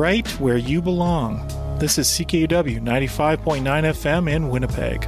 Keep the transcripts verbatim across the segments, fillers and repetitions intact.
right where you belong. This is C K U W ninety-five point nine F M in Winnipeg.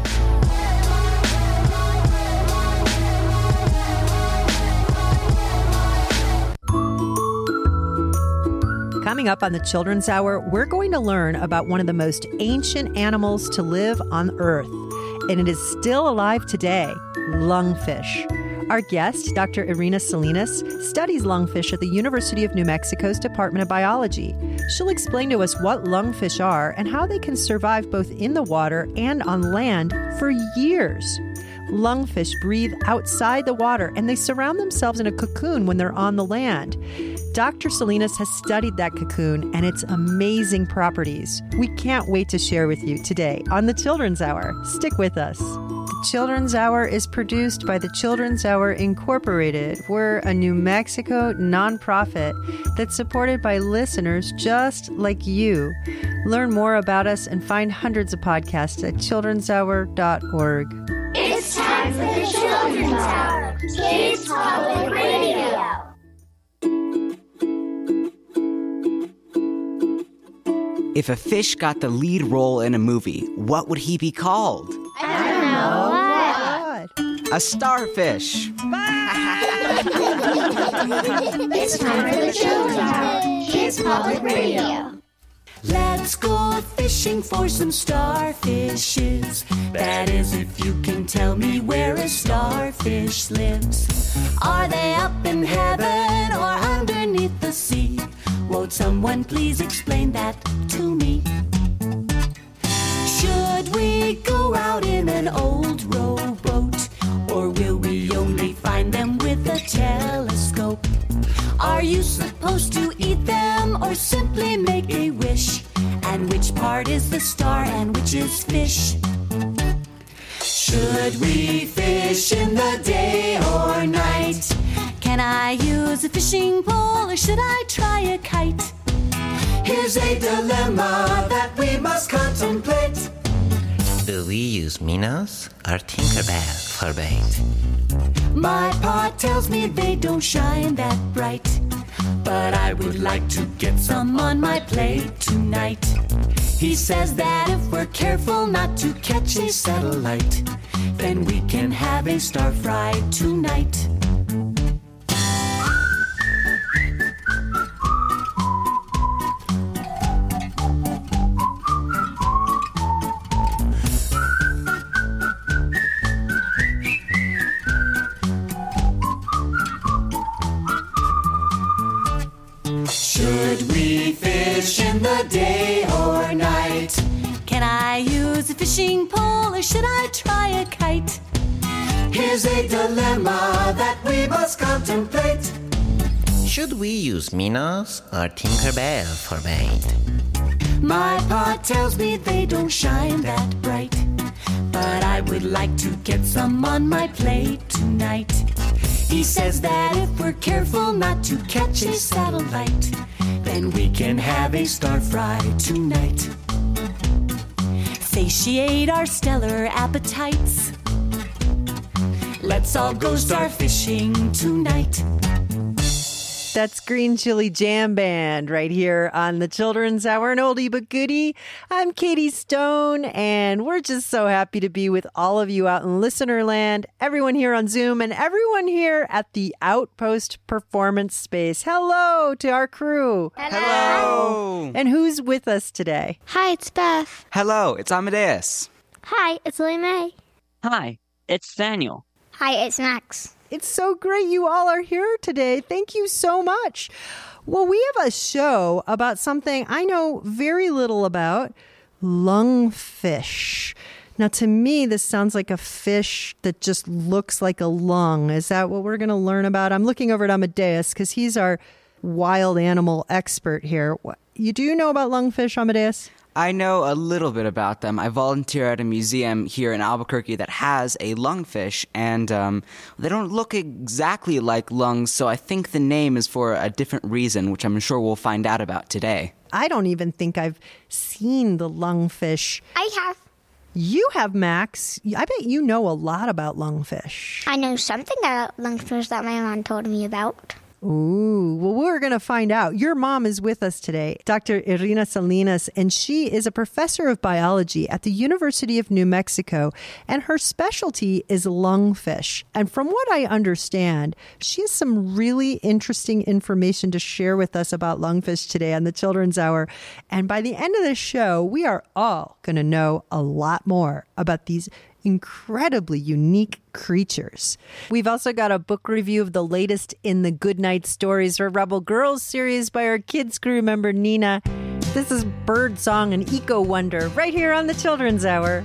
Coming up on the Children's Hour, we're going to learn about one of the most ancient animals to live on Earth, and it is still alive today, lungfish. Our guest, Doctor Irina Salinas, studies lungfish at the University of New Mexico's Department of Biology. She'll explain to us what lungfish are and how they can survive both in the water and on land for years. Lungfish breathe outside the water, and they surround themselves in a cocoon when they're on the land. Doctor Salinas has studied that cocoon and its amazing properties. We can't wait to share with you today on the Children's Hour. Stick with us. The Children's Hour is produced by the Children's Hour Incorporated. We're a New Mexico nonprofit that's supported by listeners just like you. Learn more about us and find hundreds of podcasts at children's hour dot org. It's time for the Children's Hour, Kids Public Radio. If a fish got the lead role in a movie, what would he be called? I don't know. What? A starfish. It's time for the Children's Hour, Kids Public Radio. Let's go fishing for some starfishes. That is, if you can tell me where a starfish lives. Are they up in heaven or underneath the sea? Won't someone please explain that to me? Should we go out in an old rowboat, or will we only find them with a telescope? Are you supposed to eat them or simply make a wish? And which part is the star and which is fish? Should we fish in the day or night? Can I use a fishing pole or should I try a kite? Here's a dilemma that we must contemplate. Do we use minnows or Tinkerbell for bait? My pa tells me they don't shine that bright, but I would like to get some on my plate tonight. He says that if we're careful not to catch a satellite, then we can have a star fry tonight. Should we fish in the day or night? Can I use a fishing pole or should I try a kite? Here's a dilemma that we must contemplate. Should we use minnows or Tinkerbell for bait? My pa tells me they don't shine that bright, but I would like to get some on my plate tonight. He says that if we're careful not to catch a satellite, then we can have a star fry tonight. Satiate our stellar appetites. Let's all go star fishing tonight. That's Green Chili Jam Band right here on the Children's Hour, an oldie but goodie. I'm Katie Stone, and we're just so happy to be with all of you out in listener land, everyone here on Zoom, and everyone here at the Outpost Performance Space. Hello to our crew. Hello. And who's with us today? Hi, it's Beth. Hello, it's Amadeus. Hi, it's Lily Mae. Hi, it's Daniel. Hi, it's Max. It's so great you all are here today. Thank you so much. Well, we have a show about something I know very little about, lungfish. Now, to me, this sounds like a fish that just looks like a lung. Is that what we're going to learn about? I'm looking over at Amadeus because he's our wild animal expert here. You do know about lungfish, Amadeus? I know a little bit about them. I volunteer at a museum here in Albuquerque that has a lungfish, and um, they don't look exactly like lungs, so I think the name is for a different reason, which I'm sure we'll find out about today. I don't even think I've seen the lungfish. I have. You have, Max. I bet you know a lot about lungfish. I know something about lungfish that my mom told me about. Ooh, well, we're going to find out. Your mom is with us today, Doctor Irina Salinas, and she is a professor of biology at the University of New Mexico, and her specialty is lungfish. And from what I understand, she has some really interesting information to share with us about lungfish today on the Children's Hour. And by the end of the show, we are all going to know a lot more about these incredibly unique creatures. We've also got a book review of the latest in the Goodnight Stories for Rebel Girls series by our kids crew member Nina. This is Bird Song and Eco Wonder right here on the Children's Hour.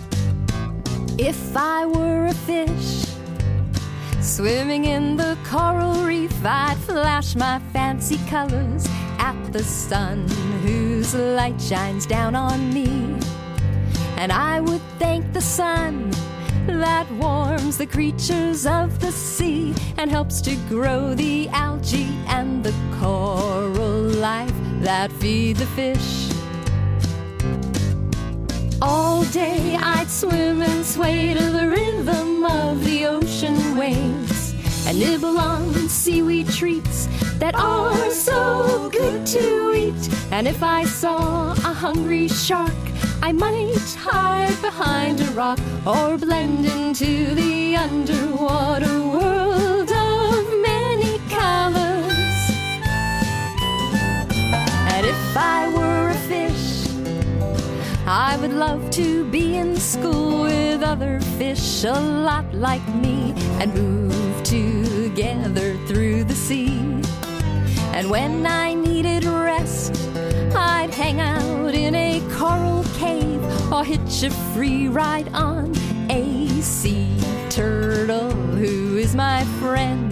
If I were a fish swimming in the coral reef, I'd flash my fancy colors at the sun whose light shines down on me. And I would thank the sun that warms the creatures of the sea and helps to grow the algae and the coral life that feed the fish. All day I'd swim and sway to the rhythm of the ocean waves and nibble on seaweed treats that are so good to eat. And if I saw a hungry shark, I might hide behind a rock or blend into the underwater world of many colors. And if I were a fish, I would love to be in school with other fish a lot like me and move together through the sea. And when I needed rest, I'd hang out in a coral cave or hitch a free ride on a sea turtle who is my friend.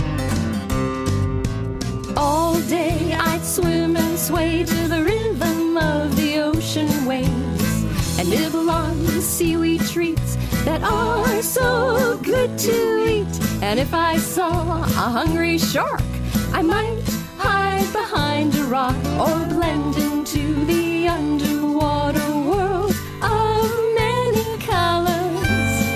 All day I'd swim and sway to the rhythm of the ocean waves and nibble on seaweed treats that are so good to eat. And if I saw a hungry shark, I might hide behind a rock or blend into the underwater world of many colors.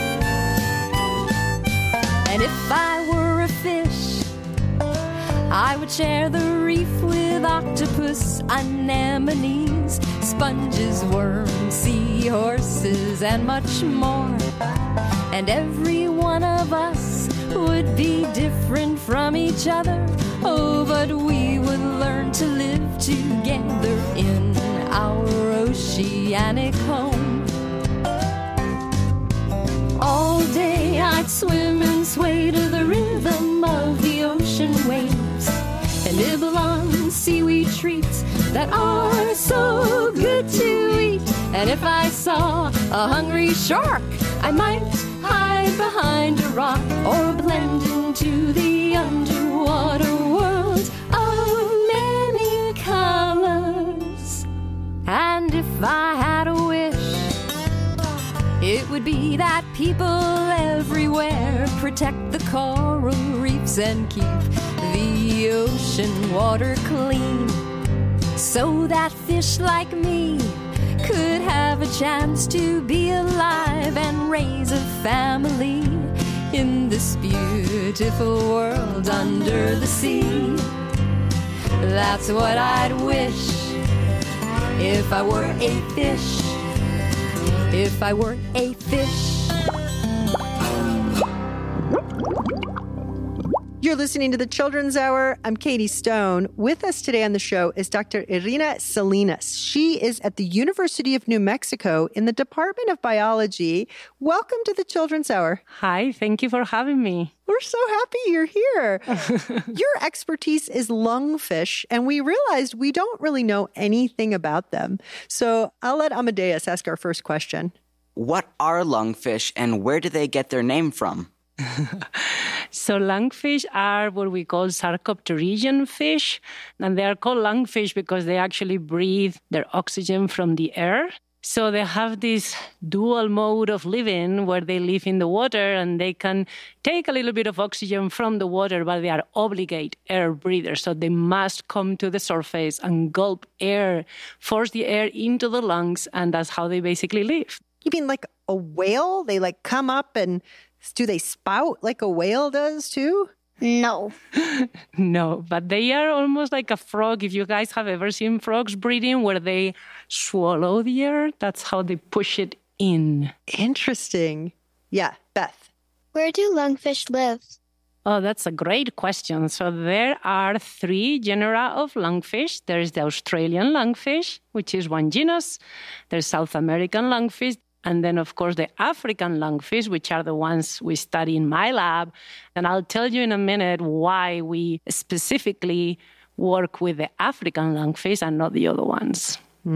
And if I were a fish, I would share the reef with octopus, anemones, sponges, worms, seahorses, and much more. And every one of us would be different from each other. Oh, but we would learn to live together in our oceanic home. All day I'd swim and sway to the rhythm of the ocean waves and nibble on seaweed treats that are so good to eat. And if I saw a hungry shark, I might hide behind a rock or blend into the underwater world of many colors. And if I had a wish, it would be that people everywhere protect the coral reefs and keep the ocean water clean, so that fish like me could have a chance to be alive and raise a family in this beautiful world under the sea. That's what I'd wish if I were a fish, if I were a fish. You're listening to the Children's Hour. I'm Katie Stone. With us today on the show is Doctor Irina Salinas. She is at the University of New Mexico in the Department of Biology. Welcome to the Children's Hour. Hi, thank you for having me. We're so happy you're here. Your expertise is lungfish, and we realized we don't really know anything about them. So I'll let Amadeus ask our first question. What are lungfish and where do they get their name from? So lungfish are what we call sarcopterygian fish, and they are called lungfish because they actually breathe their oxygen from the air. So they have this dual mode of living where they live in the water and they can take a little bit of oxygen from the water, but they are obligate air breathers. So they must come to the surface and gulp air, force the air into the lungs, and that's how they basically live. You mean like a whale? They like come up and do they spout like a whale does too? No. No, but they are almost like a frog. If you guys have ever seen frogs breathing where they swallow the air, that's how they push it in. Interesting. Yeah, Beth. Where do lungfish live? Oh, that's a great question. So there are three genera of lungfish. There's the Australian lungfish, which is one genus. There's South American lungfish. And then, of course, the African lungfish, which are the ones we study in my lab. And I'll tell you in a minute why we specifically work with the African lungfish and not the other ones.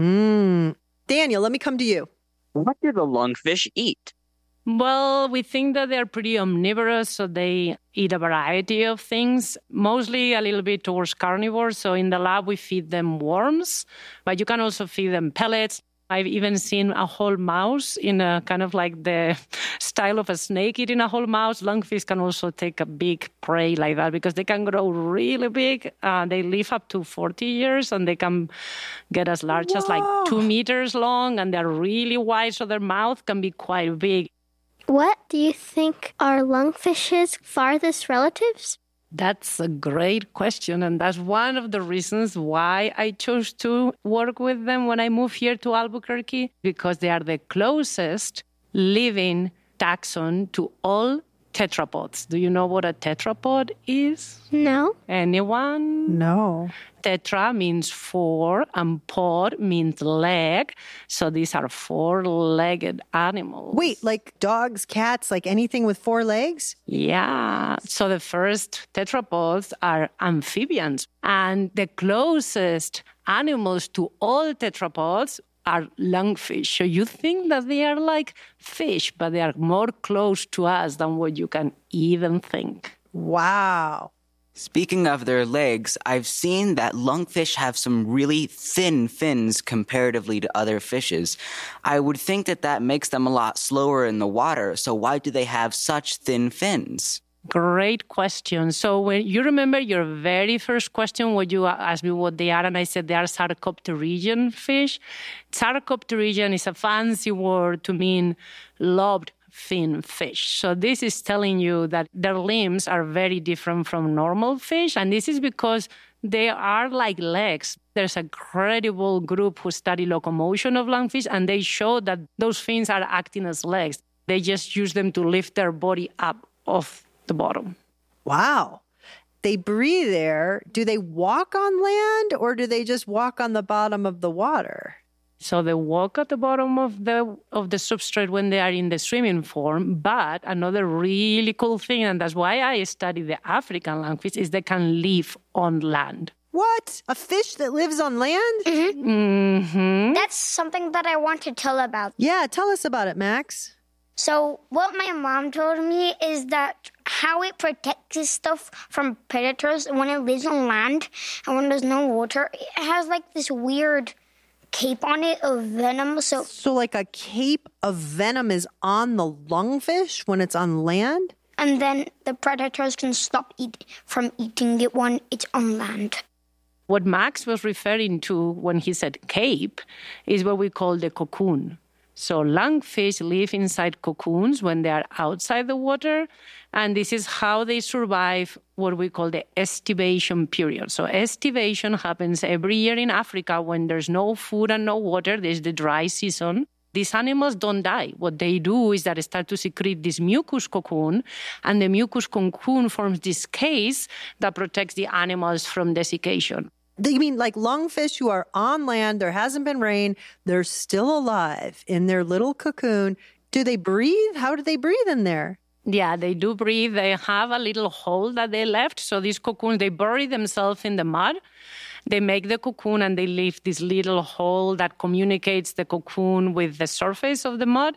Mm. Daniel, let me come to you. What do the lungfish eat? Well, we think that they're pretty omnivorous, so they eat a variety of things, mostly a little bit towards carnivores. So in the lab, we feed them worms, but you can also feed them pellets. I've even seen a whole mouse in a kind of like the style of a snake eating a whole mouse. Lungfish can also take a big prey like that because they can grow really big. Uh, they live up to forty years and they can get as large Whoa. as like two meters long, and they're really wide, so their mouth can be quite big. What do you think are lungfish's farthest relatives? That's a great question, and that's one of the reasons why I chose to work with them when I moved here to Albuquerque, because they are the closest living taxon to all tetrapods. Do you know what a tetrapod is? No. Anyone? No. Tetra means four, and pod means leg. So these are four-legged animals. Wait, like dogs, cats, like anything with four legs? Yeah. So the first tetrapods are amphibians. And the closest animals to all tetrapods are lungfish. So you think that they are like fish, but they are more close to us than what you can even think. Wow. Speaking of their legs, I've seen that lungfish have some really thin fins comparatively to other fishes. I would think that that makes them a lot slower in the water, so why do they have such thin fins? Great question. So when you remember your very first question when you asked me what they are, and I said they are Sarcopterygian fish. Sarcopterygian is a fancy word to mean lobed fin fish. So this is telling you that their limbs are very different from normal fish, and this is because they are like legs. There's a credible group who study locomotion of lungfish, and they show that those fins are acting as legs. They just use them to lift their body up off the bottom. Wow. They breathe there. Do they walk on land, or do they just walk on the bottom of the water? So they walk at the bottom of the of the substrate when they are in the swimming form. But another really cool thing, and that's why I study the African lungfish, is they can live on land. What? A fish that lives on land? Mm-hmm. Mm-hmm. That's something that I want to tell about. Yeah, tell us about it, Max. So what my mom told me is that how it protects its stuff from predators when it lives on land and when there's no water, it has like this weird cape on it of venom. So, so like a cape of venom is on the lungfish when it's on land? And then the predators can stop eat, from eating it when it's on land. What Max was referring to when he said cape is what we call the cocoon. So lungfish live inside cocoons when they are outside the water, and this is how they survive what we call the estivation period. So estivation happens every year in Africa when there's no food and no water. There's the dry season. These animals don't die. What they do is that they start to secrete this mucus cocoon, and the mucus cocoon forms this case that protects the animals from desiccation. You mean like lungfish who are on land, there hasn't been rain, they're still alive in their little cocoon. Do they breathe? How do they breathe in there? Yeah, they do breathe. They have a little hole that they left. So these cocoons, they bury themselves in the mud. They make the cocoon and they leave this little hole that communicates the cocoon with the surface of the mud.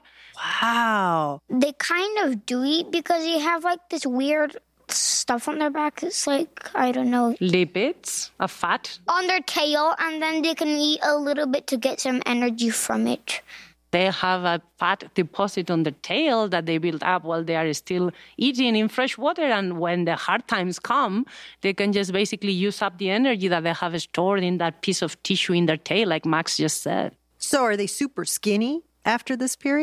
Wow. They kind of do eat because you have like this weird stuff on their back. It's like, I don't know. Lipids, a fat. On their tail, and then they can eat a little bit to get some energy from it. They have a fat deposit on the tail that they build up while they are still eating in fresh water. And when the hard times come, they can just basically use up the energy that they have stored in that piece of tissue in their tail, like Max just said. So are they super skinny after this period?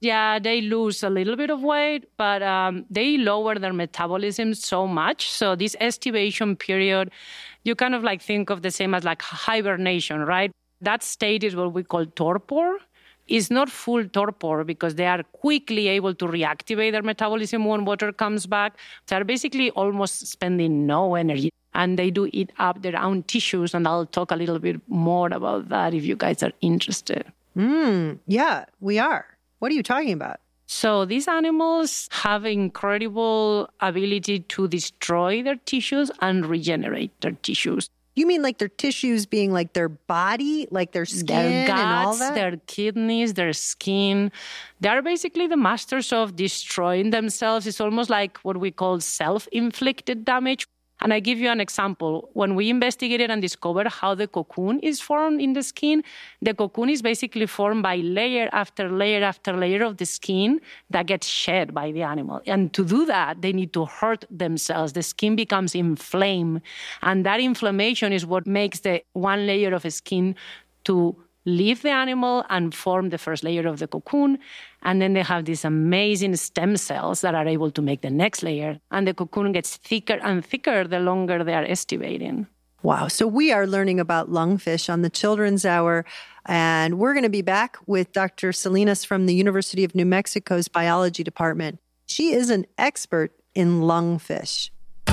Yeah, they lose a little bit of weight, but um, they lower their metabolism so much. So this estivation period, you kind of like think of the same as like hibernation, right? That state is what we call torpor. It's not full torpor because they are quickly able to reactivate their metabolism when water comes back. They're basically almost spending no energy. And they do eat up their own tissues, and I'll talk a little bit more about that if you guys are interested. Mm, yeah, we are. What are you talking about? So these animals have incredible ability to destroy their tissues and regenerate their tissues. You mean like their tissues being like their body, like their skin their guts, and all that? Their kidneys, their skin. They are basically the masters of destroying themselves. It's almost like what we call self-inflicted damage. And I give you an example. When we investigated and discovered how the cocoon is formed in the skin, the cocoon is basically formed by layer after layer after layer of the skin that gets shed by the animal. And to do that, they need to hurt themselves. The skin becomes inflamed. And that inflammation is what makes the one layer of skin to leave the animal and form the first layer of the cocoon. And then they have these amazing stem cells that are able to make the next layer. And the cocoon gets thicker and thicker the longer they are estivating. Wow. So we are learning about lungfish on the Children's Hour. And we're going to be back with Doctor Salinas from the University of New Mexico's biology department. She is an expert in lungfish.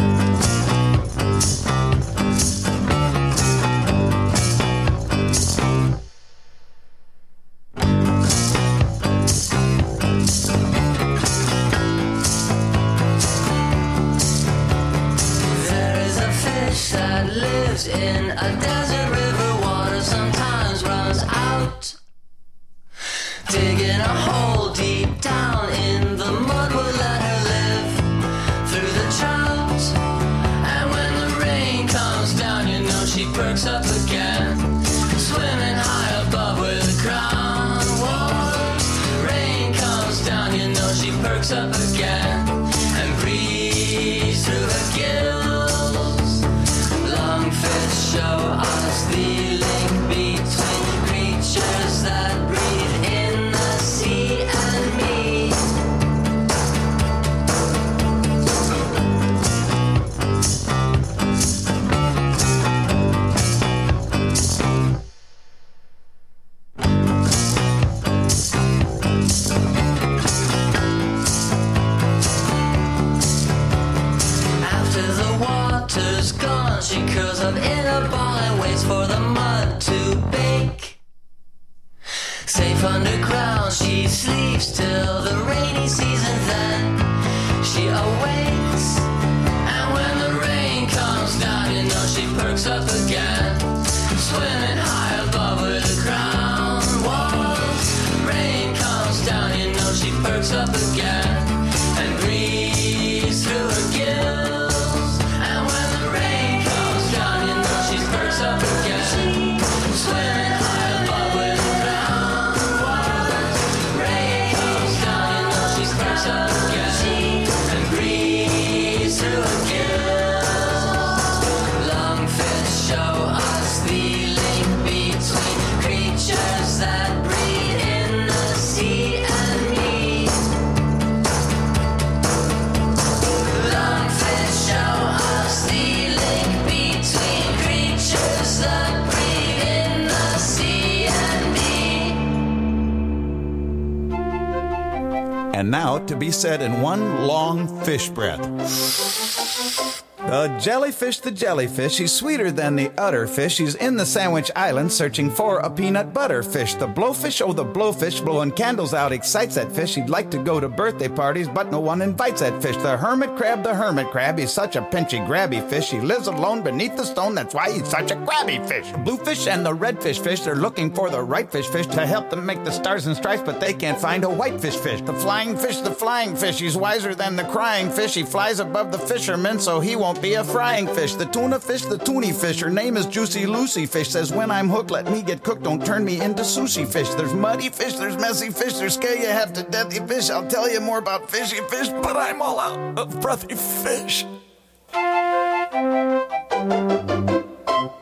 That lives in a desert river, water sometimes runs out. Digging a hole deep down in the mud will let her live through the drought. And when the rain comes down, you know she perks up again, swimming high above where the ground was. Rain comes down, you know she perks up again and breathes through her gills. Lungfish show us the link between creatures that breathe in the sea and me. After the water's gone, she curls up in a ball and waits for the mud to bake. Safe underground, she sleeps till the rainy season, then she awakes. And when the rain comes down, you know she perks up again, swimming high above where the ground was. Rain comes down, you know she perks up again and breathes through her gills. And now to be said in one long fish breath. The jellyfish, the jellyfish, he's sweeter than the udder fish. He's in the Sandwich Islands searching for a peanut butter fish. The blowfish, oh the blowfish, blowing candles out excites that fish. He'd like to go to birthday parties, but no one invites that fish. The hermit crab, the hermit crab, he's such a pinchy, grabby fish. He lives alone beneath the stone, that's why he's such a grabby fish. The bluefish and the redfish fish, they're looking for the right fish fish to help them make the stars and stripes, but they can't find a whitefish fish. The flying fish, the flying fish, he's wiser than the crying fish. He flies above the fishermen, so he won't be a frying fish. The tuna fish, the toonie fish, her name is Juicy Lucy Fish, says when I'm hooked, let me get cooked, don't turn me into sushi fish. There's muddy fish, there's messy fish, there's scare you half to deathy fish. I'll tell you more about fishy fish, but I'm all out of breathy fish.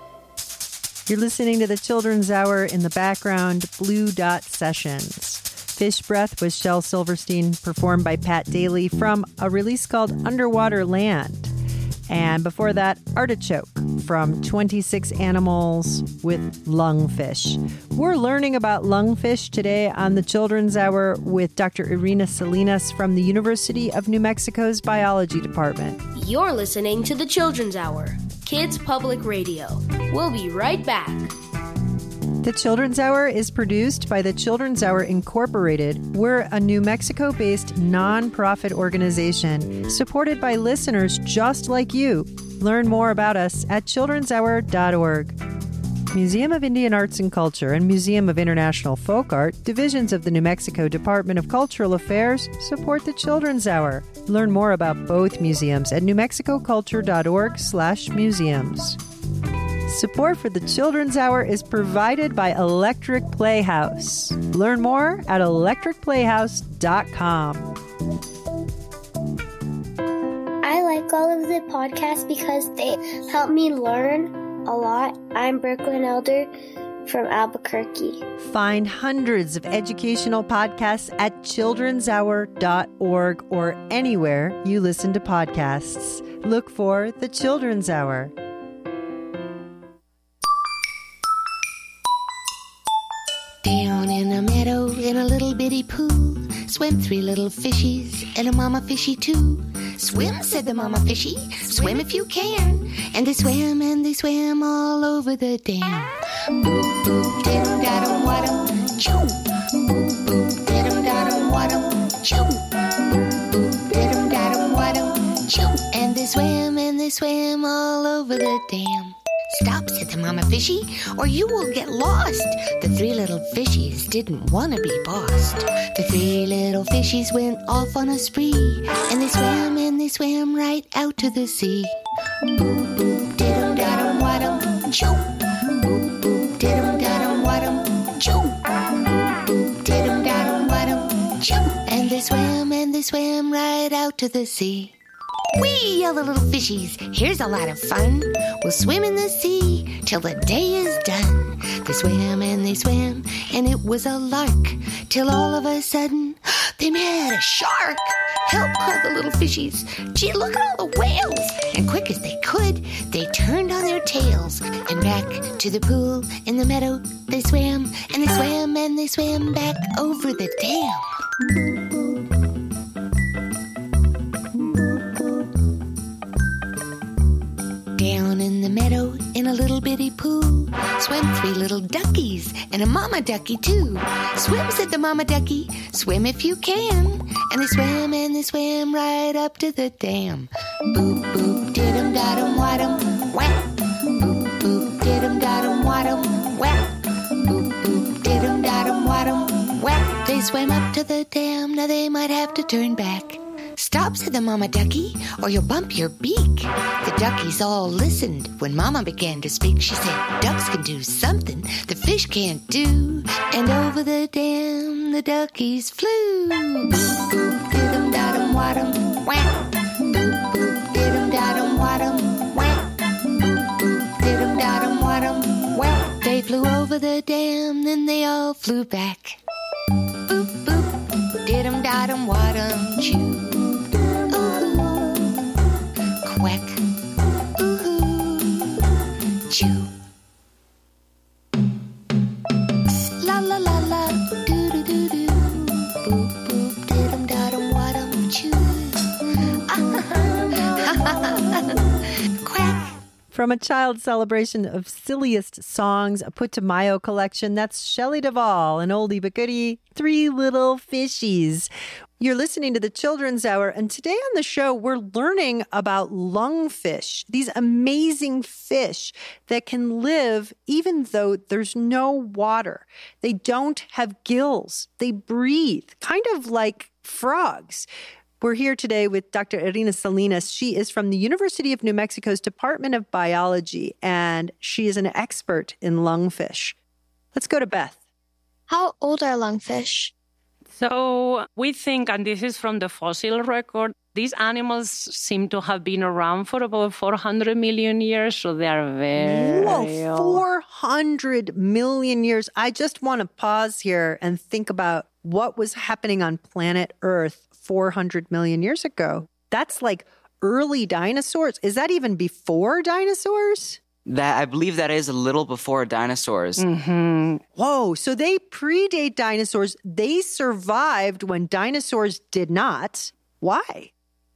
You're listening to the Children's Hour, in the background, Blue Dot Sessions. Fish Breath was Shel Silverstein, performed by Pat Daly from a release called Underwater Land. And before that, Artichoke from twenty-six Animals with Lungfish. We're learning about lungfish today on the Children's Hour with Doctor Irina Salinas from the University of New Mexico's Biology Department. You're listening to the Children's Hour, Kids Public Radio. We'll be right back. The Children's Hour is produced by the Children's Hour Incorporated. We're a New Mexico-based nonprofit organization supported by listeners just like you. Learn more about us at children's hour dot org. Museum of Indian Arts and Culture and Museum of International Folk Art, divisions of the New Mexico Department of Cultural Affairs, support the Children's Hour. Learn more about both museums at new mexico culture dot org slash museums. Support for the Children's Hour is provided by Electric Playhouse. Learn more at electric playhouse dot com. I like all of the podcasts because they help me learn a lot. I'm Brooklyn Elder from Albuquerque. Find hundreds of educational podcasts at children's hour dot org or anywhere you listen to podcasts. Look for the Children's Hour. Down in a meadow in a little bitty pool swim three little fishies and a mama fishy too. Swim, said the mama fishy, swim if you can. And they swam and they swam all over the dam. Boop, boop, diddum, daddum, waddum, choo. Boop, boop, diddum, daddum, waddum, choo. Boop, boop, diddum, daddum, waddum, choo. And they swam and they swam all over the dam. Stop, said the mama fishy, or you will get lost. The three little fishies didn't want to be bossed. The three little fishies went off on a spree, and they swam and they swam right out to the sea. Boop, boop, diddum, daddum, waddum, choo. Boop, boop, diddum, daddum, waddum, choo. Boop, boop, diddum, daddum, waddum, choo. And they swam and they swam right out to the sea. Whee, yell the little fishies, here's a lot of fun. We'll swim in the sea till the day is done. They swam and they swam, and it was a lark, till all of a sudden, they met a shark. Help, called the little fishies. Gee, look at all the whales. And quick as they could, they turned on their tails. And back to the pool in the meadow, they swam, and they swam, and they swam back over the dam. Down in the meadow, in a little bitty pool, swam three little duckies, and a mama ducky too. Swim, said the mama ducky, swim if you can. And they swam and they swam right up to the dam. Boop, boop, diddum, daddum, waddum, whack. Boop, boop, diddum, daddum, waddum, whack. Boop, boop, diddum, daddum, waddum, whack. They swam up to the dam, now they might have to turn back. Stop, said the mama ducky, or you'll bump your beak. The duckies all listened when mama began to speak. She said, ducks can do something the fish can't do. And over the dam the duckies flew. Boop, boop, diddum, daddum, waddum, whack. Boop, boop, diddum, daddum, waddum, whack. Boop, boop, diddum, daddum, waddum, whack. They flew over the dam, then they all flew back. Boop, boop, diddum, daddum, waddum, choo. Quack, ooh, choo. La la la la, doo doo doo doo. Boop boop, diddum daddum waddum choo. Quack. From a child celebration of silliest songs put to Mayo collection, that's Shelley Duvall, an oldie but goodie, Three Little Fishies. You're listening to the Children's Hour, and today on the show, we're learning about lungfish, these amazing fish that can live even though there's no water. They don't have gills. They breathe, kind of like frogs. We're here today with Doctor Irina Salinas. She is from the University of New Mexico's Department of Biology, and she is an expert in lungfish. Let's go to Beth. How old are lungfish? So we think, and this is from the fossil record, these animals seem to have been around for about four hundred million years, so they are very Whoa, four hundred million years. I just want to pause here and think about what was happening on planet Earth four hundred million years ago. That's like early dinosaurs. Is that even before dinosaurs? That I believe that is a little before dinosaurs. Mm-hmm. Whoa, so they predate dinosaurs. They survived when dinosaurs did not. Why?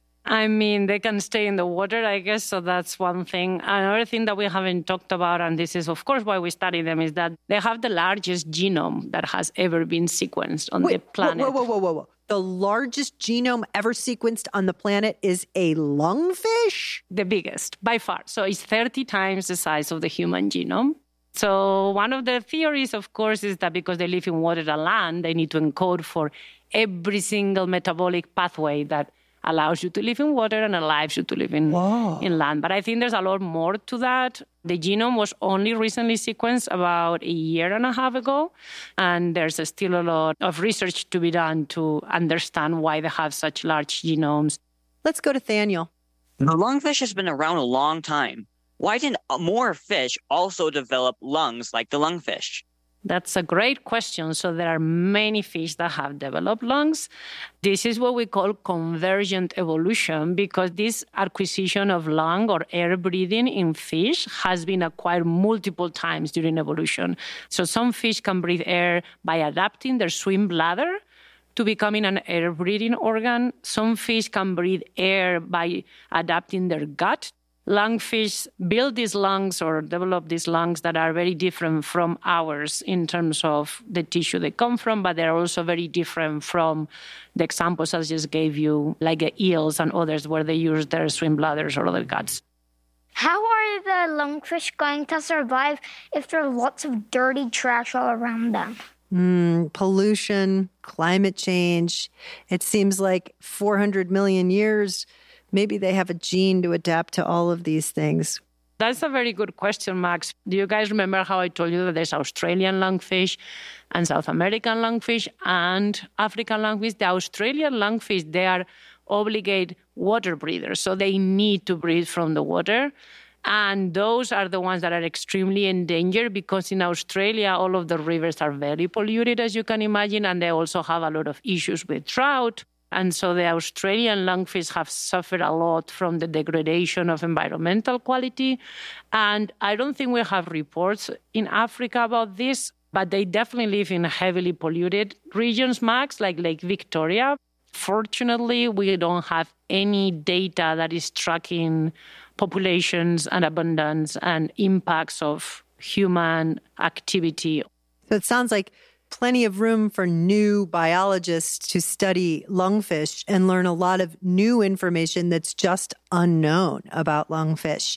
I mean, they can stay in the water, I guess, so that's one thing. Another thing that we haven't talked about, and this is, of course, why we study them, is that they have the largest genome that has ever been sequenced on Wait, the planet. Whoa, whoa, whoa, whoa, whoa. The largest genome ever sequenced on the planet is a lungfish? The biggest, by far. So it's thirty times the size of the human genome. So one of the theories, of course, is that because they live in water and land, they need to encode for every single metabolic pathway that allows you to live in water and allows you to live in, in land. But I think there's a lot more to that. The genome was only recently sequenced about a year and a half ago, and there's still a lot of research to be done to understand why they have such large genomes. Let's go to Thaniel. The lungfish has been around a long time. Why didn't more fish also develop lungs like the lungfish? That's a great question. So there are many fish that have developed lungs. This is what we call convergent evolution, because this acquisition of lung or air breathing in fish has been acquired multiple times during evolution. So some fish can breathe air by adapting their swim bladder to becoming an air breathing organ. Some fish can breathe air by adapting their gut. Lungfish build these lungs or develop these lungs that are very different from ours in terms of the tissue they come from, but they're also very different from the examples I just gave you, like the eels and others where they use their swim bladders or other guts. How are the lungfish going to survive if there are lots of dirty trash all around them? Mm, pollution, climate change. It seems like four hundred million years, maybe they have a gene to adapt to all of these things. That's a very good question, Max. Do you guys remember how I told you that there's Australian lungfish and South American lungfish and African lungfish? The Australian lungfish, they are obligate water breathers, so they need to breathe from the water. And those are the ones that are extremely endangered because in Australia, all of the rivers are very polluted, as you can imagine, and they also have a lot of issues with drought. And so the Australian lungfish have suffered a lot from the degradation of environmental quality. And I don't think we have reports in Africa about this, but they definitely live in heavily polluted regions, Max, like Lake Victoria. Fortunately, we don't have any data that is tracking populations and abundance and impacts of human activity. So it sounds like plenty of room for new biologists to study lungfish and learn a lot of new information that's just unknown about lungfish.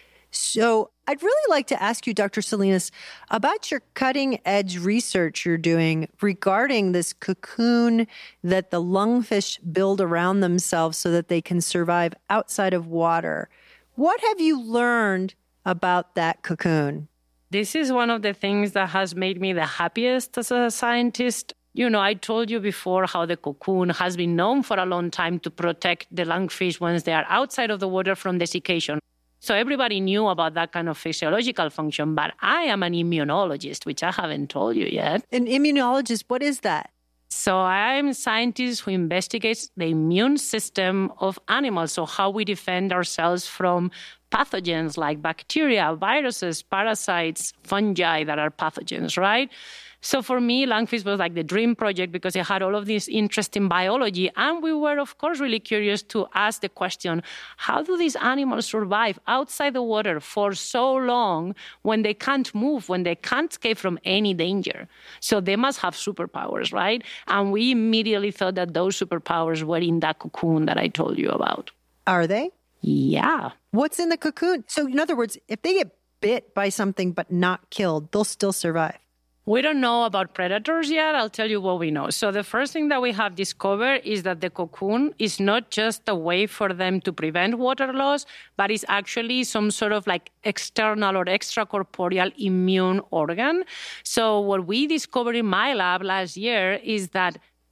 So I'd really like to ask you, Doctor Salinas, about your cutting-edge research you're doing regarding this cocoon that the lungfish build around themselves so that they can survive outside of water. What have you learned about that cocoon? This is one of the things that has made me the happiest as a scientist. You know, I told you before how the cocoon has been known for a long time to protect the lungfish once they are outside of the water from desiccation. So everybody knew about that kind of physiological function, but I am an immunologist, which I haven't told you yet. An immunologist, what is that? So I'm a scientist who investigates the immune system of animals, so how we defend ourselves from pathogens like bacteria, viruses, parasites, fungi that are pathogens, right? So for me, lungfish was like the dream project because it had all of this interest in biology. And we were, of course, really curious to ask the question, how do these animals survive outside the water for so long when they can't move, when they can't escape from any danger? So they must have superpowers, right? And we immediately thought that those superpowers were in that cocoon that I told you about. Are they? Yeah. What's in the cocoon? So in other words, if they get bit by something but not killed, they'll still survive. We don't know about predators yet. I'll tell you what we know. So the first thing that we have discovered is that the cocoon is not just a way for them to prevent water loss, but it's actually some sort of like external or extracorporeal immune organ. So what we discovered in my lab last year is that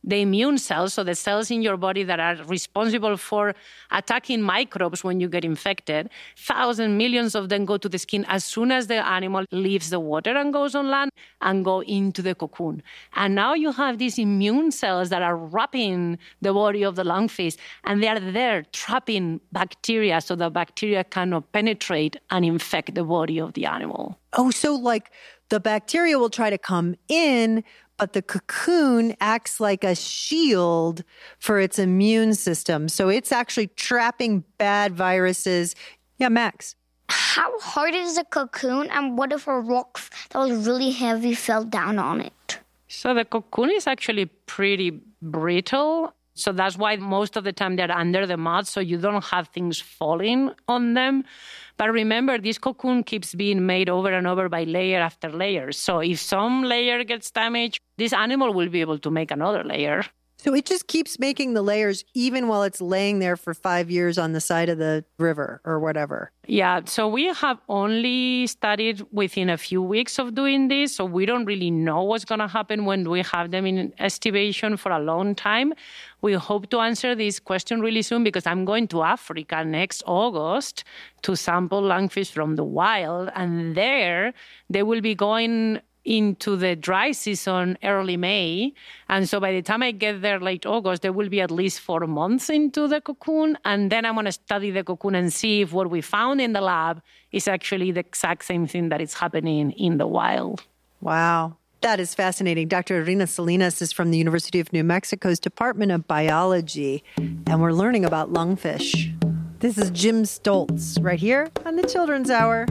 the immune cells, so the cells in your body that are responsible for attacking microbes when you get infected, thousands, millions of them go to the skin as soon as the animal leaves the water and goes on land and go into the cocoon. And now you have these immune cells that are wrapping the body of the lungfish, and they are there trapping bacteria so the bacteria cannot penetrate and infect the body of the animal. Oh, so like the bacteria will try to come in, but the cocoon acts like a shield for its immune system. So it's actually trapping bad viruses. Yeah, Max. How hard is the cocoon, and what if a rock that was really heavy fell down on it? So the cocoon is actually pretty brittle. So that's why most of the time they're under the mud, so you don't have things falling on them. But remember, this cocoon keeps being made over and over by layer after layer. So if some layer gets damaged, this animal will be able to make another layer. So it just keeps making the layers even while it's laying there for five years on the side of the river or whatever. Yeah, so we have only studied within a few weeks of doing this, so we don't really know what's going to happen when we have them in estivation for a long time. We hope to answer this question really soon because I'm going to Africa next August to sample lungfish from the wild, and there they will be going into the dry season early May. And so by the time I get there late August, there will be at least four months into the cocoon. And then I'm going to study the cocoon and see if what we found in the lab is actually the exact same thing that is happening in the wild. Wow. That is fascinating. Doctor Irina Salinas is from the University of New Mexico's Department of Biology, and we're learning about lungfish. This is Jim Stoltz right here on the Children's Hour.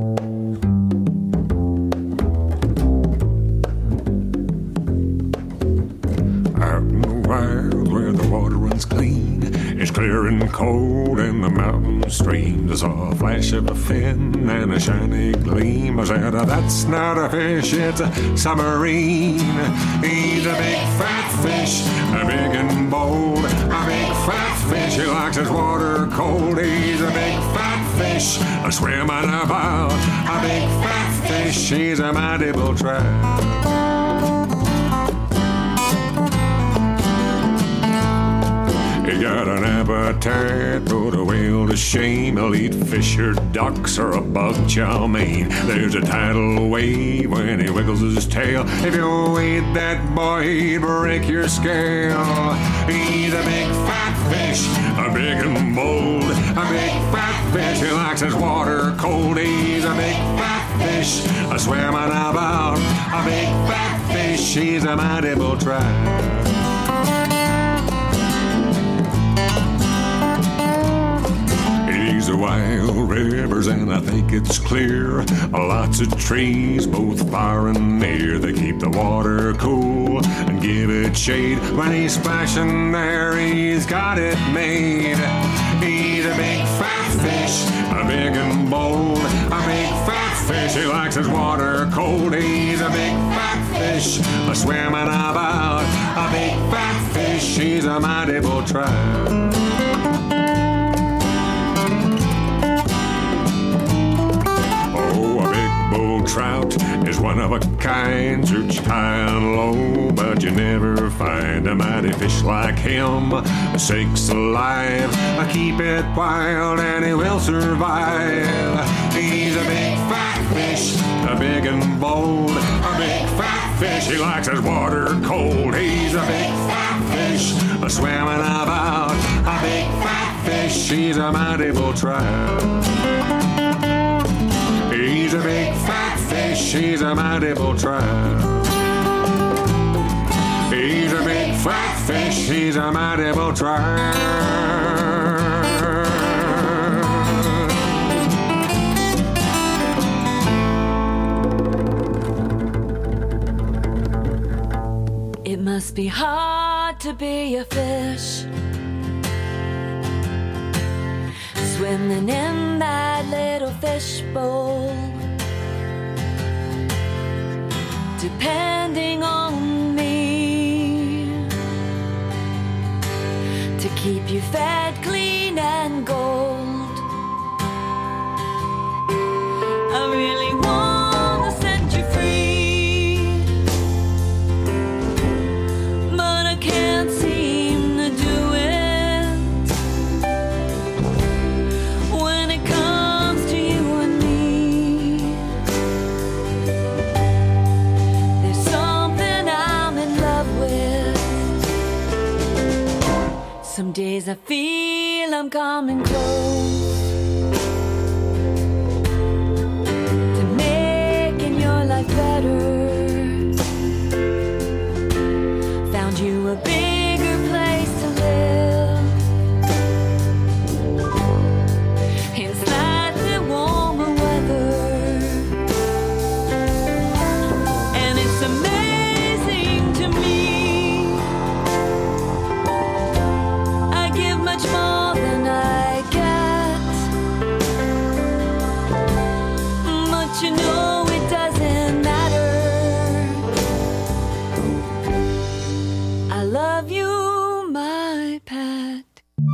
Out in the wild where the water runs clean, it's clear and cold and the mountain streams. I saw a flash of a fin and a shiny gleam. I said, oh, that's not a fish, it's a submarine. He's a big fat fish, a big and bold. A big fat fish, he likes his water cold. He's a big fat fish, a swimming about. A big fat fish, he's a mandible trap. He got an appetite, put a whale to shame. He'll eat fish or ducks or a bug chow mein. There's a tidal wave when he wiggles his tail. If you eat that boy, he'd break your scale. He's a big fat fish, a big and bold. A big fat fish, he likes his water cold. He's a big fat fish, a swimming about. A big fat fish, he's a mandible trap. These wild rivers, and I think it's clear. Lots of trees, both far and near. They keep the water cool and give it shade. When he's splashing there, he's got it made. He's a big fat fish, a big and bold. A big fat fish, he likes his water cold. He's a big fat fish, a swimming about. A big fat fish, he's a mandible trap. Trout is one of a kind, search high and low, but you never find a mighty fish like him. Sakes alive, keep it wild and he will survive. He's a big fat fish, a big and bold. A big fat fish, he likes his water cold. He's a big fat fish, a swimming about. A big fat fish, he's a mandible trap. He's a big fat fish, he's a mandible trap. He's a big fat fish, he's a mandible trap. It must be hard to be a fish, swimming in that little fishbowl, depending on me to keep you fed, clean and gold. I really want to set you free, but I can't. days I feel I'm coming close to making your life better. Found you a bigger place to live in slightly warmer weather. And it's amazing to me, I give much more than I get, but you know it doesn't matter. I love you, my pet.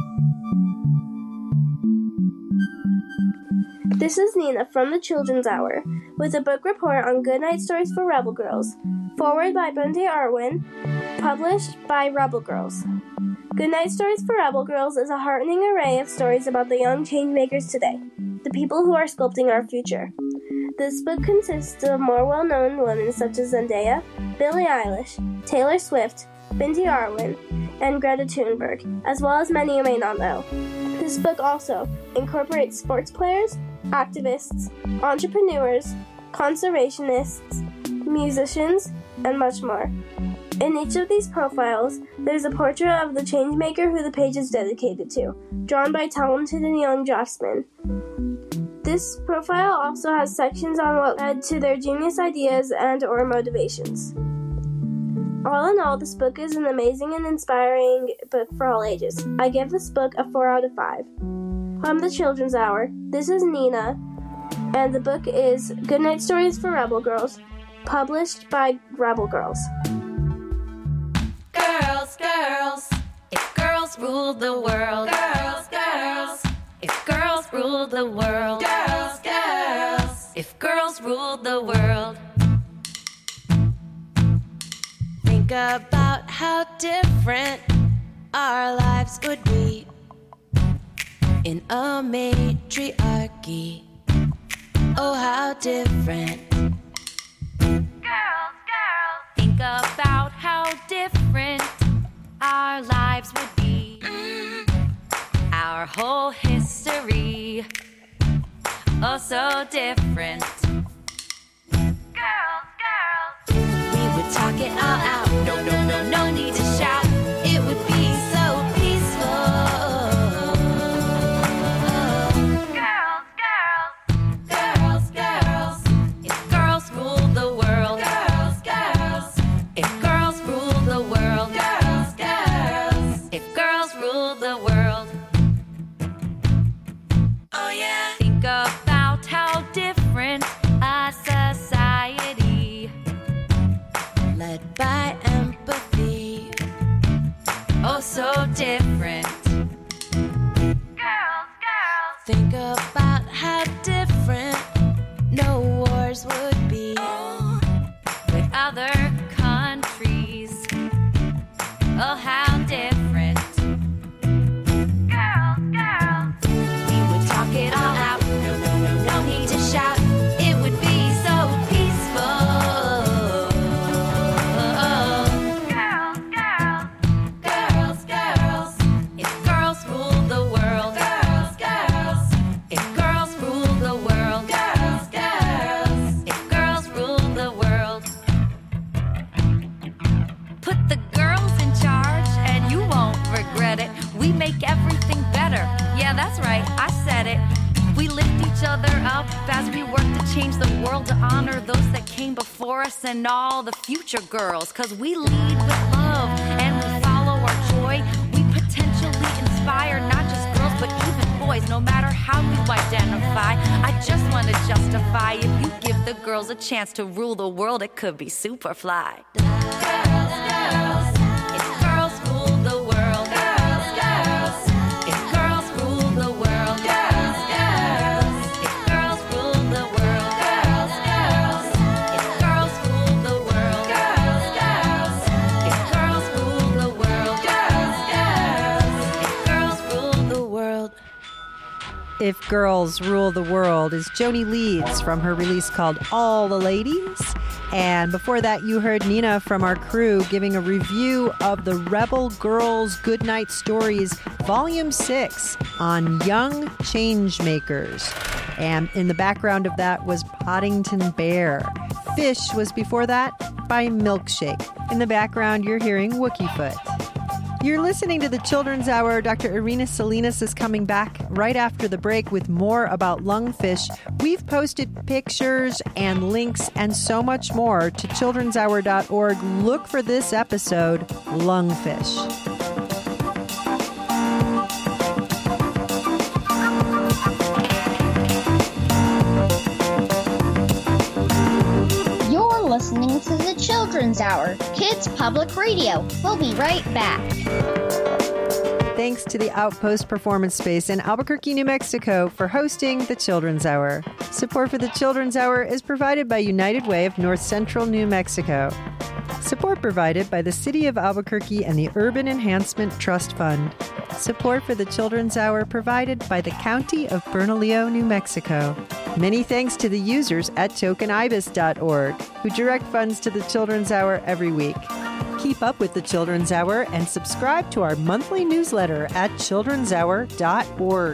This is Nina from the Children's Hour with a book report on Goodnight Stories for Rebel Girls, forward by Bundy Arwin, published by Rebel Girls. Goodnight Stories for Rebel Girls is a heartening array of stories about the young changemakers today, the people who are sculpting our future. This book consists of more well-known women such as Zendaya, Billie Eilish, Taylor Swift, Bundy Arwin, and Greta Thunberg, as well as many you may not know. This book also incorporates sports players, activists, entrepreneurs, conservationists, musicians, and much more. In each of these profiles, there's a portrait of the changemaker who the page is dedicated to, drawn by talented and young draftsmen. This profile also has sections on what led to their genius ideas and or motivations. All in all, this book is an amazing and inspiring book for all ages. I give this book a four out of five. From the Children's Hour, this is Nina, and the book is Goodnight Stories for Rebel Girls, published by Rebel Girls. Girls, girls, if girls ruled the world. Girls, girls, if girls ruled the world. Girls, girls, if girls ruled the world. Think about how different our lives would be in a matriarchy. Oh, how different. Girls, girls, think about how different our lives would be. Our whole history, oh, so different. Girls, girls, we would talk it all out. No, no, no, no need to shout. It would be so peaceful. Girls, girls, girls, girls, if girls ruled the world. Girls, girls, if girls ruled the world. Girls, girls, if girls ruled the world. Oh yeah. Think about how different a society led by empathy. Oh, so different. Girls, girls, think about how different no wars would be with other countries. Oh, how different. Girls, girls, we would talk it all out. No, no, no, no need to shout. It would be so peaceful. Girls, girls, girls, girls, if girls ruled the world. Girls, girls, if girls ruled the world. Girls, girls, if girls ruled the world. Put the girls in charge and you won't regret it. We make everything better. Yeah, that's right, I said it. We lift each other up as we work to change the world, to honor those that came before us and all the future girls. Cause we lead with love and we follow our joy. We potentially inspire not just girls but even boys, no matter how you identify. I just want to justify, if you give the girls a chance to rule the world, it could be Superfly. Girls, girls, if girls rule the world. Girls, girls, if girls rule the world. Girls, girls, if girls rule the world. Girls, girls, if girls rule the world. Girls, girls, if girls rule the world. Girls, girls, if girls rule the world. If Girls Rule the World is Joni Leeds from her release called All the Ladies. And before that, you heard Nina from our crew giving a review of the Rebel Girls Goodnight Stories Volume six on Young Changemakers. And in the background of that was Poddington Bear. Fish was before that by Milkshake. In the background, you're hearing Wookiefoot. You're listening to the Children's Hour. Doctor Irina Salinas is coming back right after the break with more about lungfish. We've posted pictures and links and so much more to children's hour dot org. Look for this episode, Lungfish. Listening to the Children's Hour, Kids Public Radio. We'll be right back. Thanks to the Outpost Performance Space in Albuquerque, New Mexico for hosting the Children's Hour. Support for the Children's Hour is provided by United Way of North Central New Mexico. Support provided by the City of Albuquerque and the Urban Enhancement Trust Fund. Support for the Children's Hour provided by the County of Bernalillo, New Mexico. Many thanks to the users at token ibis dot org who direct funds to the Children's Hour every week. Keep up with the Children's Hour and subscribe to our monthly newsletter at children's hour dot org.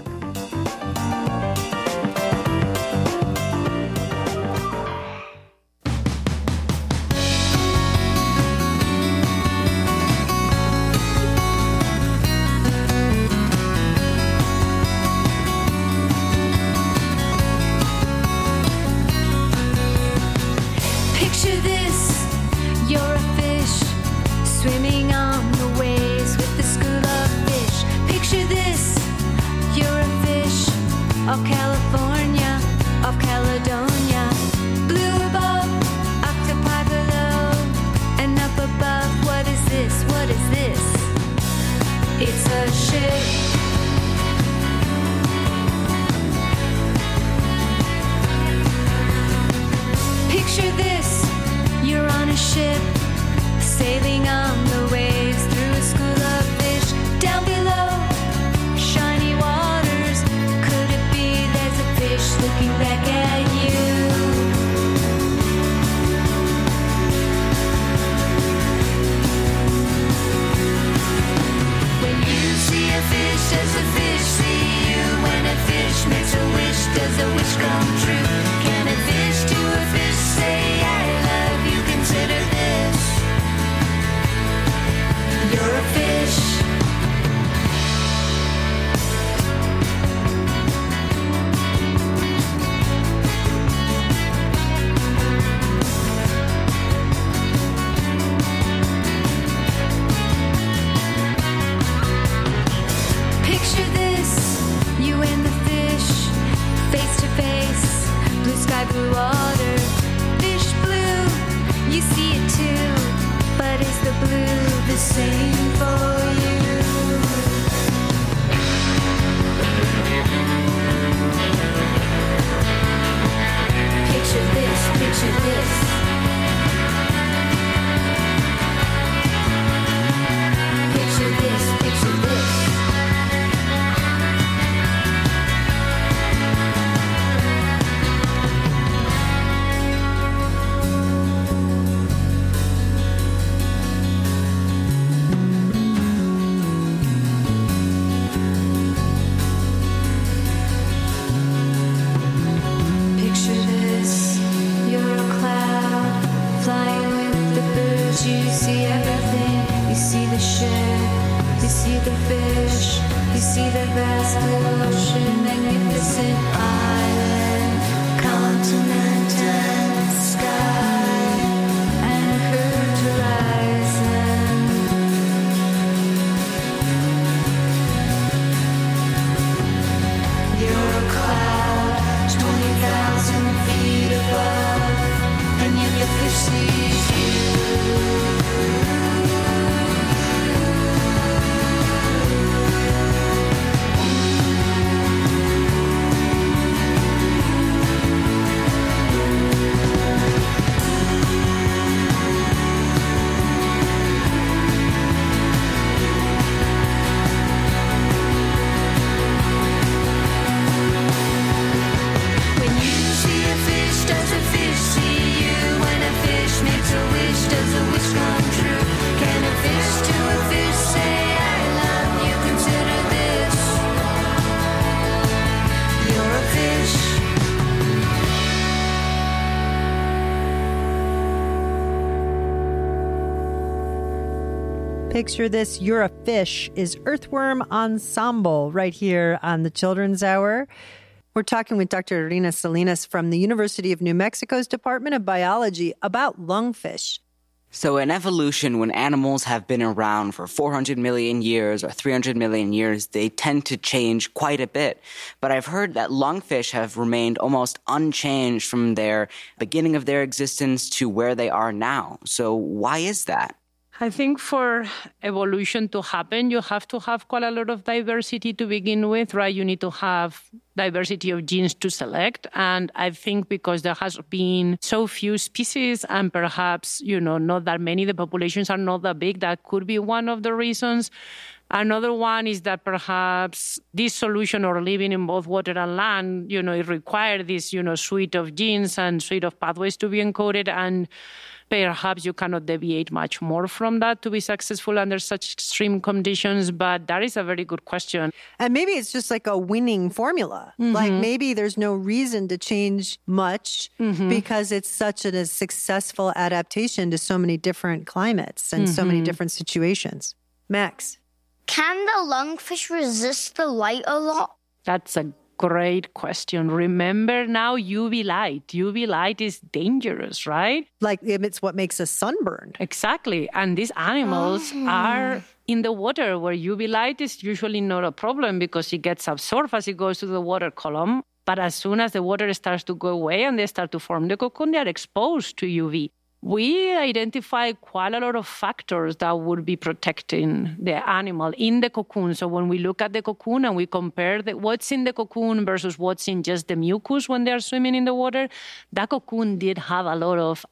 Picture This, You're a Fish is Earthworm Ensemble right here on the Children's Hour. We're talking with Doctor Irina Salinas from the University of New Mexico's Department of Biology about lungfish. So in evolution, when animals have been around for four hundred million years or three hundred million years, they tend to change quite a bit. But I've heard that lungfish have remained almost unchanged from their beginning of their existence to where they are now. So why is that? I think for evolution to happen, you have to have quite a lot of diversity to begin with, right? You need to have diversity of genes to select. And I think because there has been so few species and perhaps, you know, not that many, the populations are not that big, that could be one of the reasons. Another one is that perhaps this solution or living in both water and land, you know, it required this, you know, suite of genes and suite of pathways to be encoded, and perhaps you cannot deviate much more from that to be successful under such extreme conditions. But that is a very good question. And maybe it's just like a winning formula. Mm-hmm. Like maybe there's no reason to change much mm-hmm. because it's such a, a successful adaptation to so many different climates and mm-hmm. so many different situations. Max? Can the lungfish resist the light a lot? That's a great question. Remember now, U V light. U V light is dangerous, right? Like it's what makes us sunburned. Exactly. And these animals oh. are in the water where U V light is usually not a problem because it gets absorbed as it goes to the water column. But as soon as the water starts to go away and they start to form the cocoon, they are exposed to U V. We identify quite a lot of factors that would be protecting the animal in the cocoon. So when we look at the cocoon and we compare the, what's in the cocoon versus what's in just the mucus when they're swimming in the water, that cocoon did have a lot of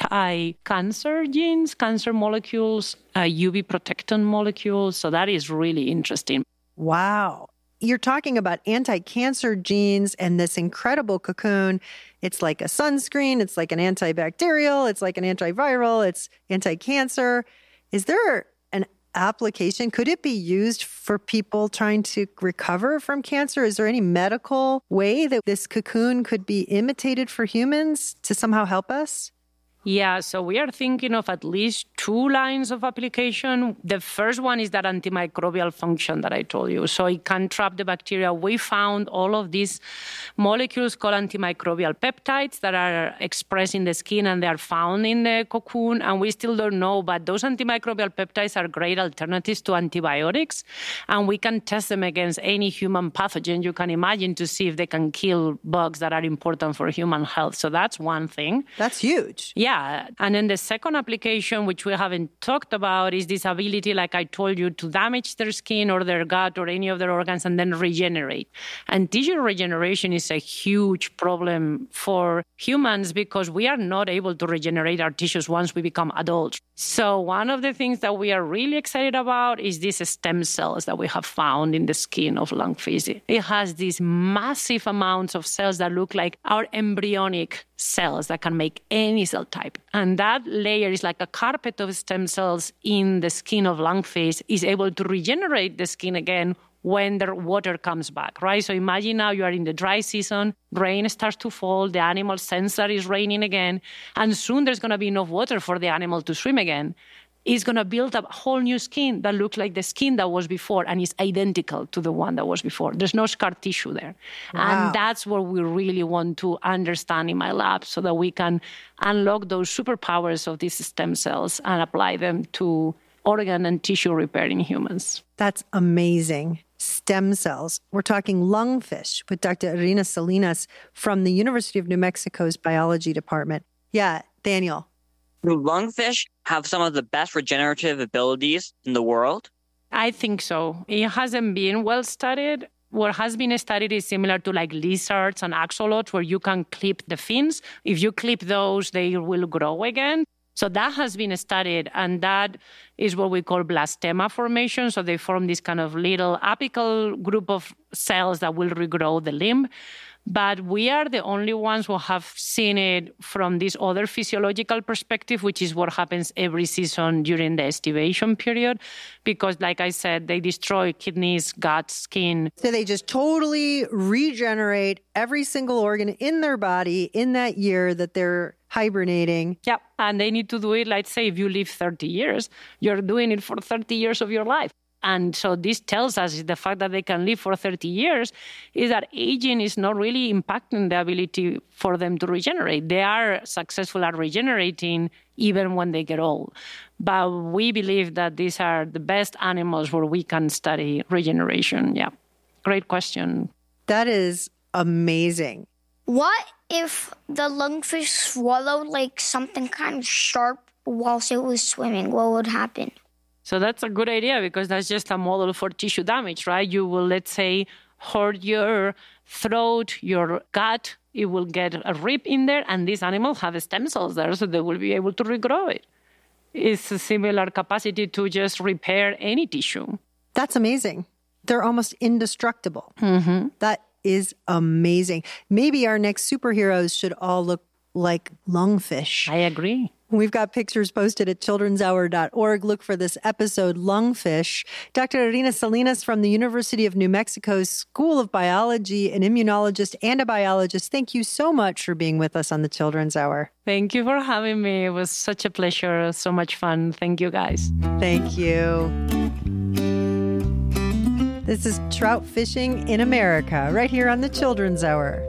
anti-cancer genes, cancer molecules, uh, U V protectant molecules. So that is really interesting. Wow. You're talking about anti-cancer genes and this incredible cocoon. It's like a sunscreen. It's like an antibacterial. It's like an antiviral. It's anti-cancer. Is there an application? Could it be used for people trying to recover from cancer? Is there any medical way that this cocoon could be imitated for humans to somehow help us? Yeah, so we are thinking of at least two lines of application. The first one is that antimicrobial function that I told you. So it can trap the bacteria. We found all of these molecules called antimicrobial peptides that are expressed in the skin and they are found in the cocoon. And we still don't know, but those antimicrobial peptides are great alternatives to antibiotics. And we can test them against any human pathogen you can imagine to see if they can kill bugs that are important for human health. So that's one thing. That's huge. Yeah. Yeah. And then the second application, which we haven't talked about, is this ability, like I told you, to damage their skin or their gut or any of their organs and then regenerate. And tissue regeneration is a huge problem for humans because we are not able to regenerate our tissues once we become adults. So one of the things that we are really excited about is these stem cells that we have found in the skin of lungfish. It has these massive amounts of cells that look like our embryonic cells that can make any cell type. And that layer is like a carpet of stem cells in the skin of lungfish, is able to regenerate the skin again when the water comes back, right? So imagine now you are in the dry season, rain starts to fall, the animal senses that it's raining again, and soon there's going to be enough water for the animal to swim again. It's going to build up a whole new skin that looks like the skin that was before and is identical to the one that was before. There's no scar tissue there. Wow. And that's what we really want to understand in my lab so that we can unlock those superpowers of these stem cells and apply them to organ and tissue repair in humans. That's amazing. Stem cells. We're talking lungfish with Doctor Irina Salinas from the University of New Mexico's biology department. Yeah, Daniel. Do lungfish have some of the best regenerative abilities in the world? I think so. It hasn't been well studied. What has been studied is similar to like lizards and axolotls where you can clip the fins. If you clip those, they will grow again. So that has been studied, and that is what we call blastema formation. So they form this kind of little apical group of cells that will regrow the limb. But we are the only ones who have seen it from this other physiological perspective, which is what happens every season during the estivation period. Because, like I said, they destroy kidneys, gut, skin. So they just totally regenerate every single organ in their body in that year that they're hibernating. Yeah, and they need to do it, let's say, if you live thirty years, you're you're doing it for thirty years of your life. And so this tells us the fact that they can live for thirty years is that aging is not really impacting the ability for them to regenerate. They are successful at regenerating even when they get old. But we believe that these are the best animals where we can study regeneration. Yeah, great question. That is amazing. What if the lungfish swallowed like something kind of sharp whilst it was swimming? What would happen? So that's a good idea because that's just a model for tissue damage, right? You will, let's say, hurt your throat, your gut. It will get a rip in there, and these animals have stem cells there, so they will be able to regrow it. It's a similar capacity to just repair any tissue. That's amazing. They're almost indestructible. Mm-hmm. That is amazing. Maybe our next superheroes should all look like lungfish. I agree. We've got pictures posted at children's hour dot org. Look for this episode, Lungfish. Doctor Irina Salinas from the University of New Mexico's School of Biology, an immunologist and a biologist. Thank you so much for being with us on the Children's Hour. Thank you for having me. It was such a pleasure. So much fun. Thank you, guys. Thank you. This is Trout Fishing in America, right here on the Children's Hour.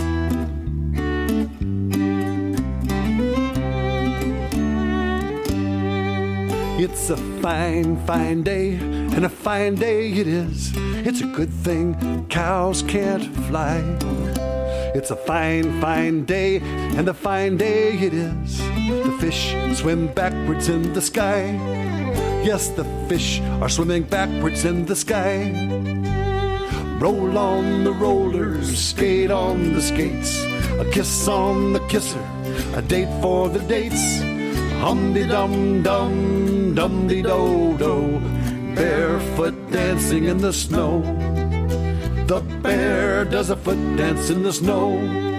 It's a fine, fine day, and a fine day it is. It's a good thing cows can't fly. It's a fine, fine day, and a fine day it is. The fish swim backwards in the sky. Yes, the fish are swimming backwards in the sky. Roll on the rollers, skate on the skates. A kiss on the kisser, a date for the dates. Hum-de-dum-dum, dum-de-do-do, barefoot dancing in the snow. The bear does a foot dance in the snow.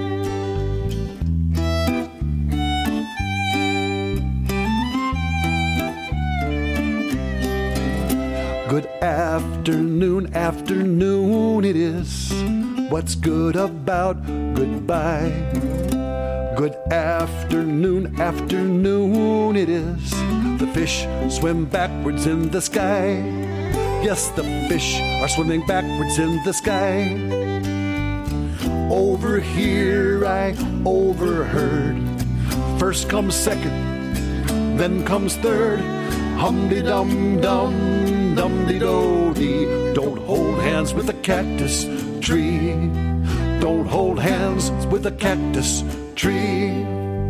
Good afternoon, afternoon it is. What's good about goodbye? Good afternoon, afternoon it is. The fish swim backwards in the sky. Yes, the fish are swimming backwards in the sky. Over here I overheard. First comes second, then comes third. Hum-de-dum-dum, dum-de-do-dee. Don't hold hands with a cactus tree. Don't hold hands with a cactus tree.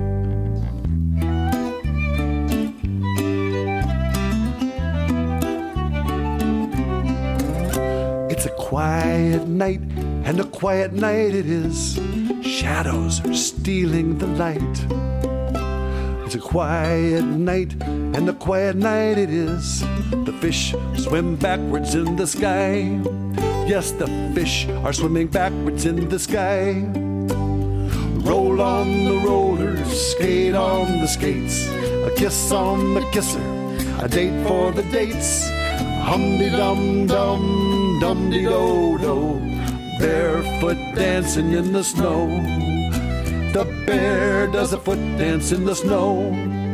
It's a quiet night, and a quiet night it is. Shadows are stealing the light. It's a quiet night, and a quiet night it is. The fish swim backwards in the sky. Yes, the fish are swimming backwards in the sky. Roll on the rollers, skate on the skates. A kiss on the kisser, a date for the dates. Hum-de-dum-dum, dum-de-do-do, barefoot dancing in the snow. The bear does a foot dance in the snow.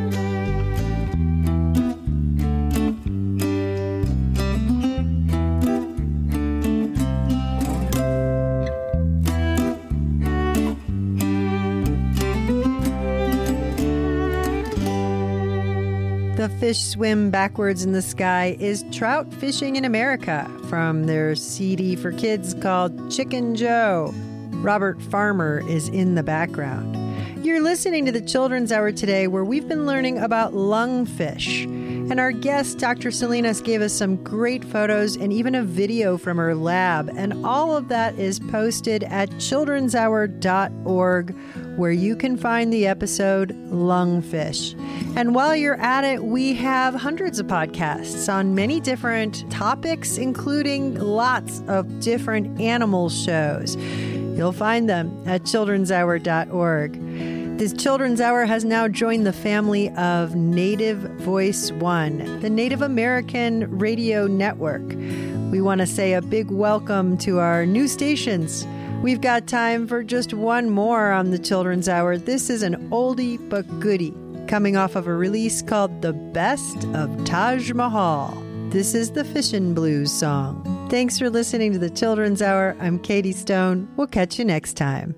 The Fish Swim Backwards in the Sky is Trout Fishing in America from their C D for kids called Chicken Joe. Robert Farmer is in the background. You're listening to the Children's Hour today, where we've been learning about lungfish. And our guest, Doctor Salinas, gave us some great photos and even a video from her lab. And all of that is posted at children's hour dot org, where you can find the episode Lungfish. And while you're at it, we have hundreds of podcasts on many different topics, including lots of different animal shows. You'll find them at children's hour dot org. This Children's Hour has now joined the family of Native Voice One, the Native American radio network. We want to say a big welcome to our new stations. We've got time for just one more on the Children's Hour. This is an oldie but goodie, coming off of a release called The Best of Taj Mahal. This is the Fishin' Blues song. Thanks for listening to the Children's Hour. I'm Katie Stone. We'll catch you next time.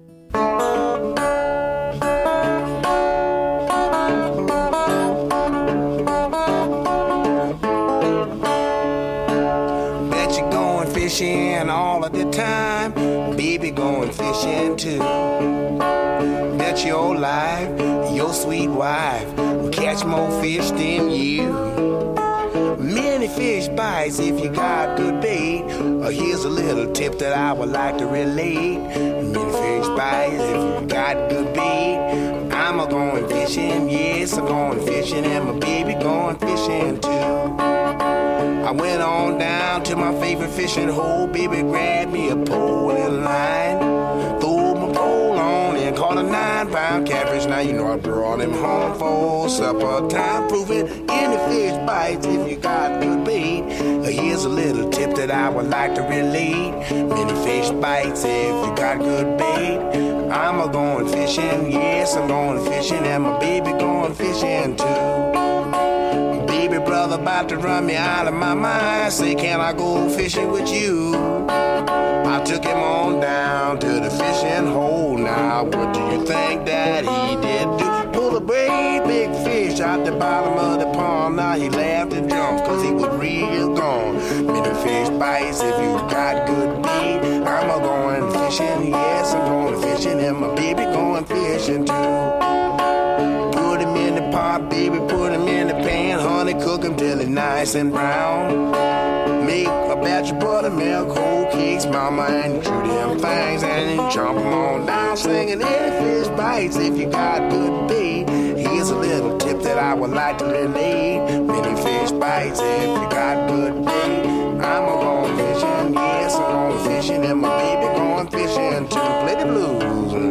Bet you're going fishing all of the time. Baby going fishing too. Bet your life, your sweet wife will catch more fish than you. Many fish bites if you got good bait. Uh, here's a little tip that I would like to relate. Many fish bites if you got good bait. I'm a going fishing, yes, I'm going fishing, and my baby going fishing too. I went on down to my favorite fishing hole. Baby grabbed me a pole and line. Threw my pole on and caught a nine-pound catfish. Now you know I brought him home for supper time. Proving any fish bites if you got good bait. Here's a little tip that I would like to relate. Many fish bites if you got good bait. I'm a going fishing, yes, I'm going fishing, and my baby going fishing too. Baby brother about to run me out of my mind. Say, can I go fishing with you? I took him on down to the fishing hole. Now, what do you think that he did do? Pull a great big fish out the bottom of the pond. Now he laughed and jumped cause he was real gone. Many fish bites if you got good bait. I'm a going fishing, yes, I'm going fishing, and my baby going fishing too. Put him in the pot, baby, put him in the pan. Honey, cook him till he's nice and brown. Make a batch of buttermilk, whole cakes, mama, and chew them things, and then chomp them on down, slinging any fish bites if you got good bait. Here's a little tip that I would like to relate. Many fish bites if you got good bait. I'm a going fishing, yes, I'm going fishing, and my baby going fishing too. Play the blues.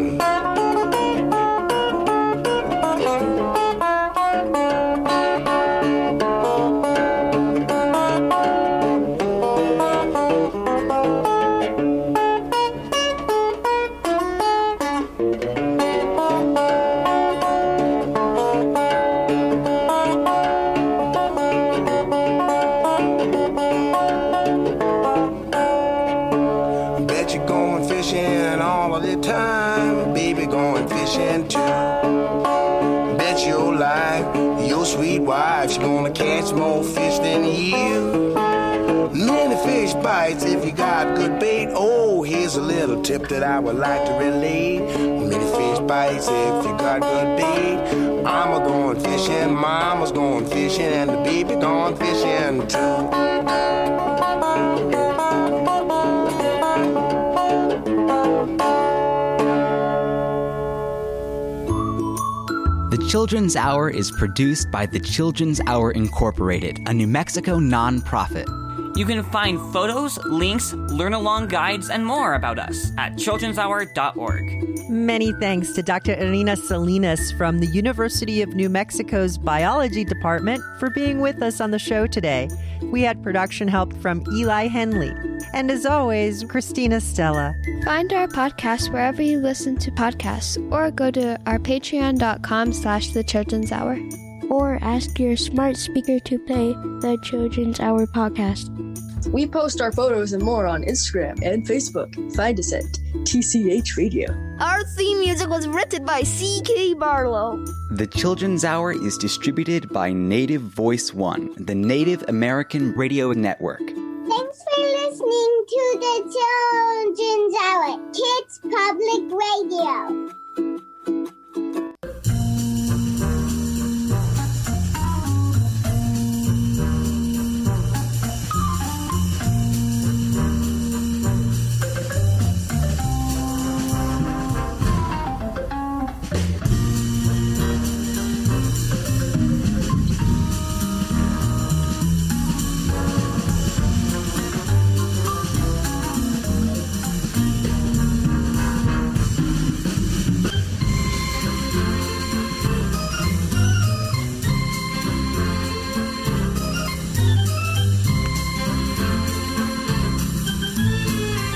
She's gonna catch more fish than you. Many fish bites if you got good bait. Oh, here's a little tip that I would like to relate. Many fish bites if you got good bait. I'm a going fishing, mama's going fishing, and the baby going fishing too. The Children's Hour is produced by the Children's Hour Incorporated, a New Mexico nonprofit. You can find photos, links, learn-along guides, and more about us at children's hour dot org. Many thanks to Doctor Irina Salinas from the University of New Mexico's Biology Department for being with us on the show today. We had production help from Eli Henley. And as always, Christina Stella. Find our podcast wherever you listen to podcasts, or go to our patreon.com slash the Children's Hour. Or ask your smart speaker to play the Children's Hour podcast. We post our photos and more on Instagram and Facebook. Find us at T C H Radio. Our theme music was written by C K Barlow. The Children's Hour is distributed by Native Voice One, the Native American Radio Network. Thanks for listening to the Children's Hour, Kids Public Radio.